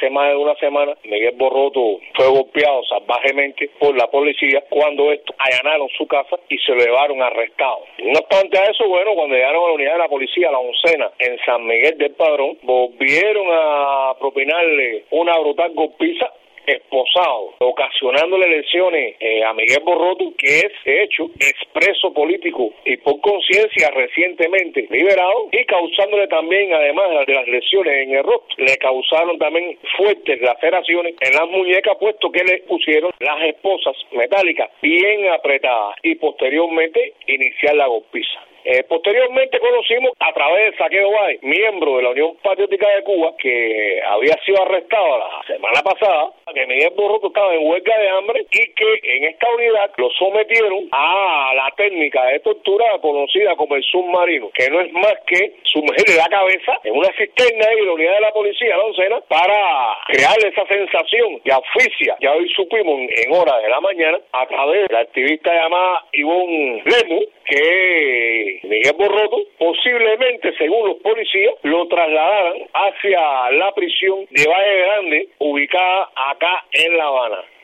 hace más de una semana, Miguel Borroto fue golpeado salvajemente por la policía cuando estos allanaron su casa y se lo llevaron arrestado. No obstante a eso, bueno, cuando llegaron a la unidad de la policía, la oncena, en San Miguel del Padrón, volvieron a propinarle una brutal golpiza esposado, ocasionándole lesiones a Miguel Borroto, que es, de hecho, expreso político y por conciencia recientemente liberado, y causándole también, además de las lesiones en el rostro, le causaron también fuertes laceraciones en las muñecas, puesto que le pusieron las esposas metálicas bien apretadas, y posteriormente iniciar la golpiza. Posteriormente conocimos a través de Saqueo Báez, miembro de la Unión Patriótica de Cuba, que había sido arrestado la semana pasada, que Miguel Borroto estaba en huelga de hambre y que en esta unidad lo sometieron a la técnica de tortura conocida como el submarino, que no es más que sumergirle la cabeza en una cisterna y la unidad de la policía, la oncena, para crearle esa sensación de asfixia. Ya hoy supimos en horas de la mañana, a través de la activista llamada Ivonne Lemus, que Miguel Borroto posiblemente, según los policías, lo trasladaran hacia la prisión de Valle Grande, ubicada acá en La Habana.